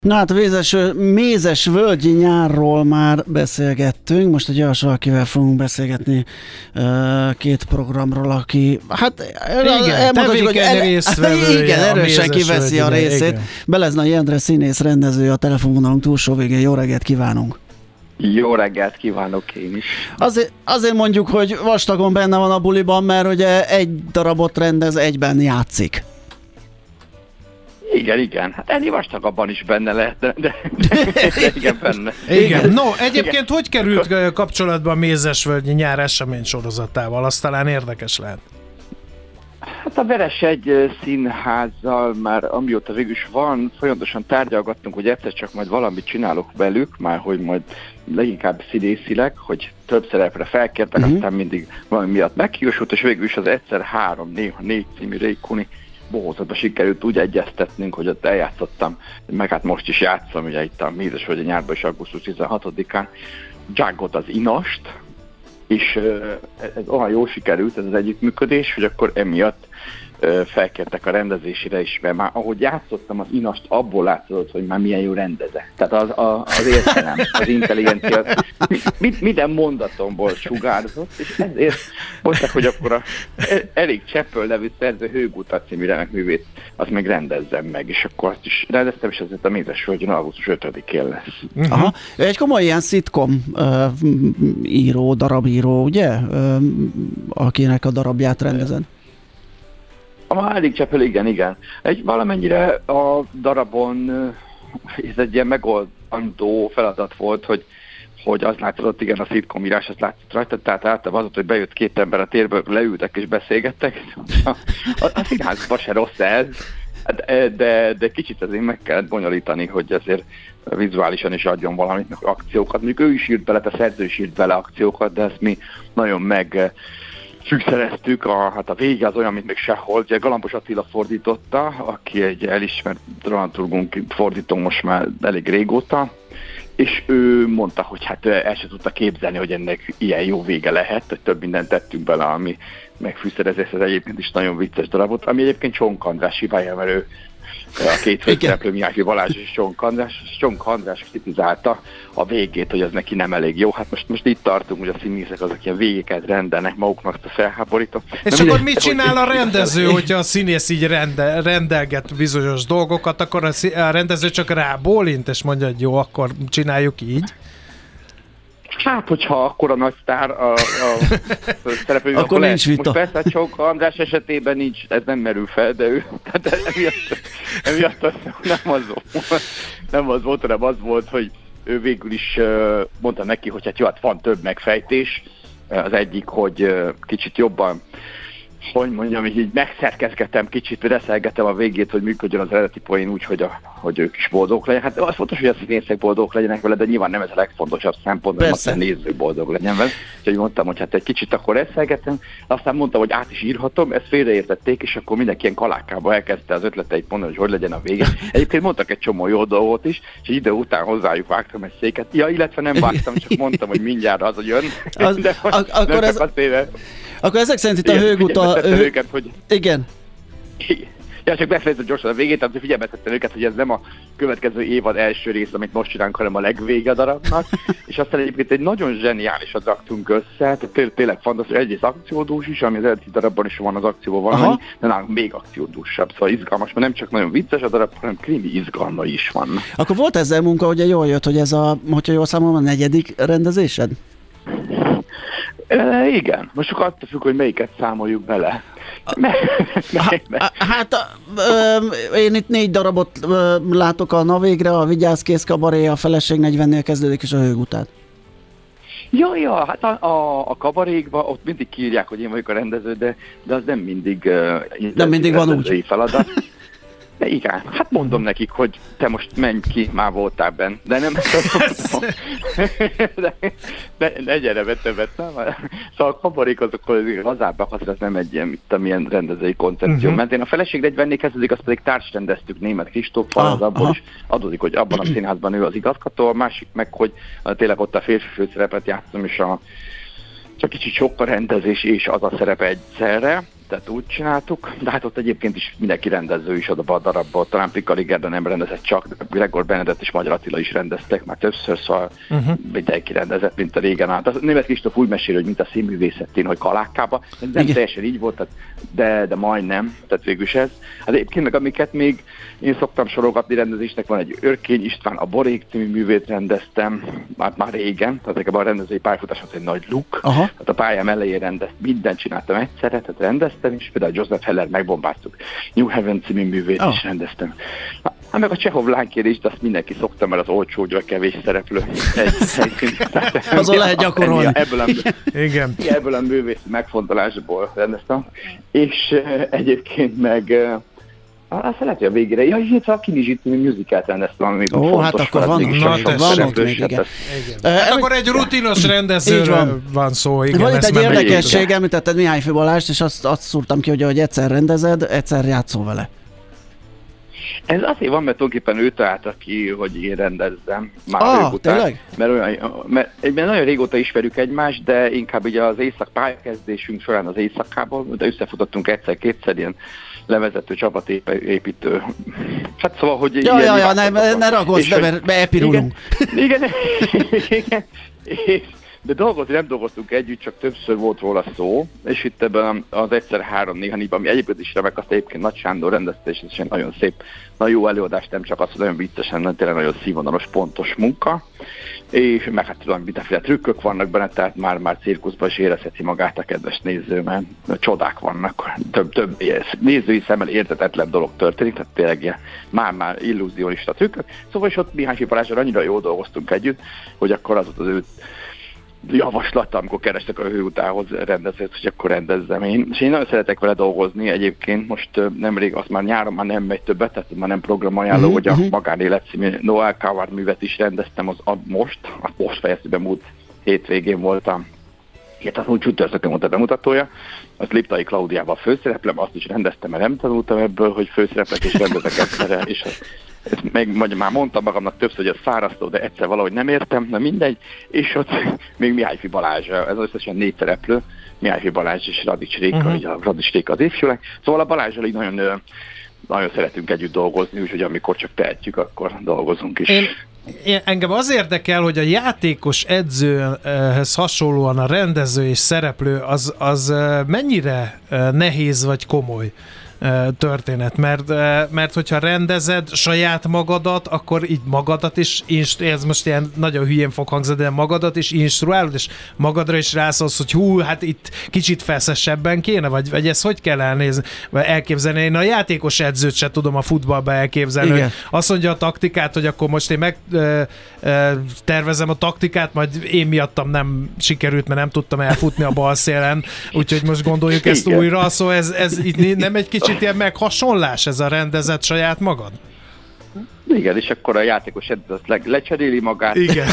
Na hát a mézes völgyi nyárról már beszélgettünk, most egy olyasról, akivel fogunk beszélgetni két programról, aki hát erősen kiveszi a részét. Igen. Beleznai Endre színész, rendező a telefonvonalunk túlsó végén. Jó reggelt kívánunk! Jó reggelt kívánok én is. Azért mondjuk, hogy vastagon benne van a buliban, mert ugye egy darabot rendez, egyben játszik. Igen. Hát ennél vastagabban is benne lehet, de igen, benne. Igen. No, egyébként hogy került kapcsolatba a Mézesvölgyi nyár esemény sorozatával? Az talán érdekes lehet. Hát a Veresegy színházzal már amióta végül is van, folyamatosan tárgyalgattunk, hogy egyszer csak majd valamit csinálok velük, már hogy majd leginkább színészileg, hogy több szerepre felkértek, aztán mindig valami miatt meghiúsult, és végül is az egyszer 3, néha 4 című Rékuni bohózatban sikerült úgy egyeztetnünk, hogy ott eljátszottam, meg hát most is játszom, ugye itt a Mézesvölgyi nyárban is augusztus 16-án, Djangot az Inast, és ez olyan jól sikerült ez az együttműködés, hogy akkor emiatt felkértek a rendezésére is, mert már ahogy játszottam az Inast, abból látszott, hogy már milyen jó rendezek. Tehát az értelem, az intelligencia, minden mondatomból sugárzott, és ezért mondták, hogy akkor a Erik Cseppel nevű szerző Hőgutat című remekművét, azt meg rendezzem meg, és akkor azt is rendeztem, és azért a Mézesvölgyön augusztus 5-én lesz. Aha. Egy komoly ilyen szitkom író, darabíró, ugye? Akinek a darabját rendezed. A Erik Cseppel, igen. Valamennyire a darabon ez egy ilyen megoldandó feladat volt, hogy az látszott, igen, a szitkom írás, azt látszott rajta, tehát általában az, hogy bejött két ember a térből, leültek és beszélgettek. A színházban se rossz ez, de kicsit azért meg kellett bonyolítani, hogy azért vizuálisan is adjon valamit, akciókat. Mondjuk ő is írt bele, a szerző is írt bele akciókat, de ezt mi nagyon szükszereztük, a vége az olyan, mint még sehol. Ugye Galambos Attila fordította, aki egy elismert dramaturgunk fordító most már elég régóta, és ő mondta, hogy hát el se tudta képzelni, hogy ennek ilyen jó vége lehet, hogy több mindent tettünk bele, ami megfűszerezés, ez egyébként is nagyon vicces darabot, ami egyébként Csonk András hibája, mert ő a két főszereplő, Mihály Balázs és Csonk András kritizálta a végét, hogy ez neki nem elég jó. Hát most itt tartunk, hogy a színészek azok ilyen végéket rendelnek maguknak, a felháborító. És akkor mit csinál a rendező, hogyha a színész így rendelget bizonyos dolgokat, akkor a rendező csak rábólint, és mondja, hogy jó, akkor csináljuk így? Hát, hogyha akkora nagy sztár a szereplő, akkor nincs vita. Most persze a Csonk András esetében nincs, ez nem merül fel, de ő, tehát emiatt nem az volt, hanem az volt, hogy ő végül is mondta neki, hogy hát jó, hát van több megfejtés. Az egyik, hogy kicsit jobban, hogy mondjam, így megszerkezgetem kicsit, reszelgetem a végét, hogy működjön az eredeti poén úgy, hogy ők is boldogok legyenek. Hát az fontos, hogy a színészek boldogok legyenek vele, de nyilván nem ez a legfontosabb szempont, hogy a néző boldog legyen vele. Úgyhogy mondtam, hogy hát egy kicsit akkor reszelgetem, aztán mondtam, hogy át is írhatom, ezt félreértették, és akkor mindenki ilyen kalákába elkezdte az ötleteit mondani, hogy legyen a vége. Egyébként mondtak egy csomó jó dolgot is, és egy idő után hozzájuk vágtam egy széket. Ja, illetve nem vágtam, csak mondtam, hogy mindjárt az, hogy jön. Akkor ezek szerint itt a Hőguta... Igen. Ja, csak befejezem gyorsan a végét, tehát figyelmeztettem őket, hogy ez nem a következő évad első rész, amit most csinálunk, hanem a legvége a darabnak. És aztán egyébként egy nagyon zseniálisat raktunk össze, tehát tényleg fantasztikus, egyrészt akciódús is, ami az eredeti darabban is van az akcióban valami, de nálunk még akciódúsabb, szóval izgalmas, mert nem csak nagyon vicces a darab, hanem krimi izgalma is van. Akkor volt ezzel munka, ugye jól jött, hogy ez hogyha jól számolom, a 4. rendezésed? Igen, most csak attól függ, hogy melyiket számoljuk bele. Én itt 4 darabot látok a Na végre, a Vigyázz-kész kabaré, a Feleség 40-nél kezdődik, és a Hőgutát. Ja, hát a kabarékban ott mindig kiírják, hogy én vagyok a rendező, de az nem mindig van úgy feladat. De igen, hát mondom nekik, hogy te most menj ki, már voltál benn, de nem de gyere be többet, nem? Szóval a kabarék azok lazábbak, az nem egy ilyen rendezői koncepció. Mert én a Feleség 40-nél kezdődik, azt pedig társrendeztük Németh Kristóffal, az abból is adódik, hogy abban a színházban ő az igazgató, a másik meg, hogy tényleg ott a férfi főszerepet játszom, és csak kicsit sok a rendezés és az a szerep egyszerre. tehát úgy csináltuk, de hát ott egyébként is mindenki rendező is oda a darabból, talán Pikali Gerda nem rendezett csak, de Gregor Benedett és Magyar Attila is rendeztek már többször, szóval mindenki rendezett, mint a régen állt. Az Németh Kristóf úgy mesél, hogy mint a színművészetén, hogy Kalákkába, ez nem teljesen így volt, de majdnem, tehát végül is ez. Hát egyébként meg amiket még én szoktam sorogatni rendezésnek, van egy Örkény István, a Borék című művét rendeztem, már régen, tehát a rendezői pályafutásom az egy nagy luk. Tehát a pályám elején rendeztem, mindent csináltam egyszerre, tehát rendeztem is, például Joseph Heller megbombáztuk, New Heaven című művét is rendeztem. Hát meg a Csehov lánykérést, azt mindenki szokta, mert az olcsó, hogy a kevés szereplő egy helyszín. Azon lehet gyakorolni. Ebből a művész megfontolásból rendeztem. És egyébként meg azt lehet, hogy a végére. Ja, és a Kinizsi című musicalt rendeztem, ami fontos. Hát akkor van ott még, igen. Hát akkor egy rutinos rendezőről van szó, igen. Van itt egy érdekesség, említetted Mihály Fő Balást, és azt szúrtam ki, hogy egyszer rendezed, egyszer játszol vele. Ez azért van, mert tulajdonképpen ő találta ki, hogy én rendezzem már ők után. Mert nagyon régóta ismerjük egymást, de inkább ugye az pályakezdésünk során az éjszakában, de összefutottunk egyszer-kétszer ilyen levezető csapatépítő. Hát szóval, hogy... Ne ragozz, mert beepirulunk. Igen. De dolgozni nem dolgoztunk együtt, csak többször volt róla szó, és itt ebben az egyszer 3-4, ami egyébként is remek, azt egyébként Nagy Sándor rendezte, és ez egy nagyon szép, nagyon jó előadás, nem csak az, hogy nagyon viccesen, tényleg nagyon színvonalos, pontos munka, és meg hát tudom, mindenféle trükkök vannak benne, tehát már cirkuszban is érezheti magát a kedves néző, mert csodák vannak, több nézői szemmel értetetlen dolog történik, tehát tényleg ilyen már illúzionista trükkök. Szóval is ott Mihály Balázsral annyira jól dolgoztunk együtt, hogy akkor az ott az ő javaslata, amikor kerestek a Hőutához rendezőt, hogy akkor rendezzem én. És én nagyon szeretek vele dolgozni egyébként, most nemrég, azt már nyáron már nem megy többet, tehát már nem programajánló, hogy a Magánélet című Noel Coward művet is rendeztem, most fejeztük be, múlt hétvégén voltam. Hát úgy csütörtökön volt a bemutatója, az Liptai Klaudiával főszereplem, azt is rendeztem, mert nem tanultam ebből, hogy főszereplek és rendezek egyszerre, és ezt már mondtam magamnak többször, hogy ez fárasztó, de egyszer valahogy nem értem, na mindegy, és ott még Mihályfi Balázs, ez összesen 4 szereplő, Mihályfi Balázs és Radics Réka, a Radics Réka az ifjúleg, szóval a Balázsral így nagyon szeretünk együtt dolgozni, úgyhogy amikor csak tehetjük, akkor dolgozunk is. Engem az érdekel, hogy a játékos edzőhez hasonlóan a rendező és szereplő az mennyire nehéz vagy komoly történet, mert hogyha rendezed saját magadat, akkor így magadat is, ez most ilyen nagyon hülyén fog hangzani, de magadat is instruálod, és magadra is rászólsz, hogy hát itt kicsit feszesebben kéne, vagy ezt hogy kell elképzelni? Én a játékos edzőt se tudom a futballba elképzelni, hogy azt mondja a taktikát, hogy akkor most én tervezem a taktikát, majd én miattam nem sikerült, mert nem tudtam elfutni a bal szélen, úgyhogy most gondoljuk ezt újra, szóval ez itt nem egy kicsit ilyen meghasonlás, ez a rendezett saját magad? Igen, és akkor a játékos edző azt lecseréli magát. Igen.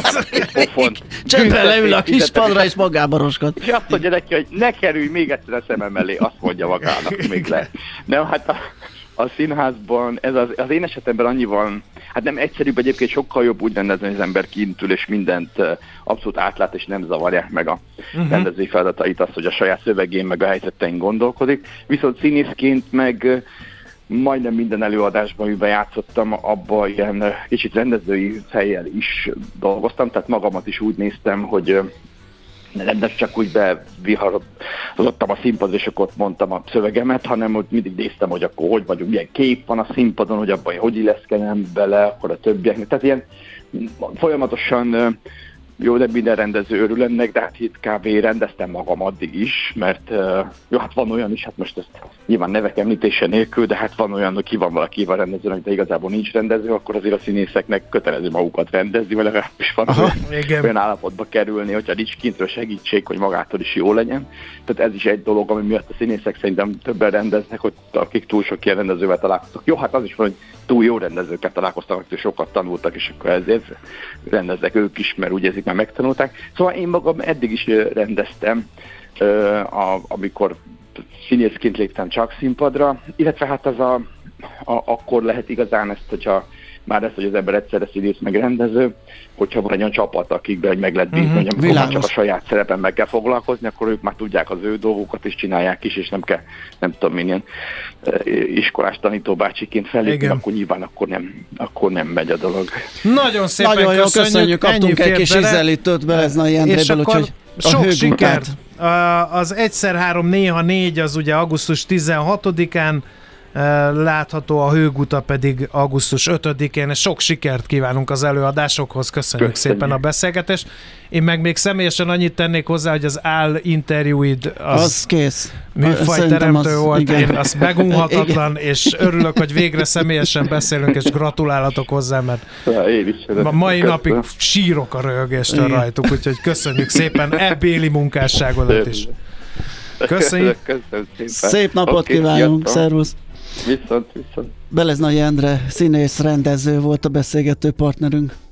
Csendben leül a kis padra és magába roskad. És azt mondja neki, hogy ne kerülj még egyszer a szemem elé, azt mondja magának még le. Nem, hát a színházban, ez az én esetemben annyival, hát nem egyszerűbb, egyébként sokkal jobb úgy rendezni, hogy az ember kint ül és mindent abszolút átlát, és nem zavarják meg a rendezői feladatait, azt, hogy a saját szövegén meg a helyzetein gondolkodik. Viszont színészként meg majdnem minden előadásban, amiben játszottam, abban ilyen kicsit rendezői fejjel is dolgoztam, tehát magamat is úgy néztem, hogy nem csak úgy beviharodottam a színpadra, és akkor ott mondtam a szövegemet, hanem hogy mindig néztem, hogy akkor hogy vagyunk, milyen kép van a színpadon, hogy abban hogy illeszkedem bele, akkor a többieknek. Tehát ilyen folyamatosan, jó, de minden rendező örül ennek, de hát itt kb. Rendeztem magam addig is, mert jó, hát van olyan is, hát most ezt nyilván nevek említése nélkül, de hát van olyan, hogy ki van valaki a rendezőnek, de igazából nincs rendező, akkor azért a színészeknek kötelező magukat rendezni, vagy legalábbis van olyan állapotba kerülni, hogyha nincs kintről segítség, hogy magától is jó legyen. Tehát ez is egy dolog, ami miatt a színészek szerintem többen rendeznek, hogy akik túl sok ilyen rendezővel találkoztak. Jó, hát az is van, hogy túl jó rendezőket találkoztak, akik sokat tanultak, és akkor ezért rendeznek ők is, mert úgy érzik, már megtanulták. Szóval én magam eddig is rendeztem, amikor színészként léptem csak színpadra, illetve hát az akkor lehet igazán ezt, hogyha már ezt, hogy az ember egyszerre színész meg rendező, hogyha van egy olyan csapat, akikben meg lehet bízni, hogy amikor már csak a saját szerepen meg kell foglalkozni, akkor ők már tudják az ő dolgokat is csinálják is, és nem kell, nem tudom, milyen iskolás tanítóbácsiként fellépni, akkor nyilván akkor nem megy a dolog. Nagyon szépen nagyon jó, köszönjük, kaptunk egy kis ízelítőt Beleznai Endréből, úgyhogy sok sikert! Az 1x3 néha 4 az ugye augusztus 16-án látható, a Hőguta pedig augusztus 5-én. Sok sikert kívánunk az előadásokhoz, köszönjük szépen a beszélgetést. Én meg még személyesen annyit tennék hozzá, hogy az áll interjúid az kész. Műfajteremtő volt, igen. Én az megunhatatlan, és örülök, hogy végre személyesen beszélünk, és gratulálatok hozzá, mert mai napig sírok a röhögéstől rajtuk, úgyhogy köszönjük szépen ebbéli munkásságodat is. Köszönjük. Szép napot kívánunk, szervusz! Viszont. Beleznai Endre, színész, rendező volt a beszélgető partnerünk.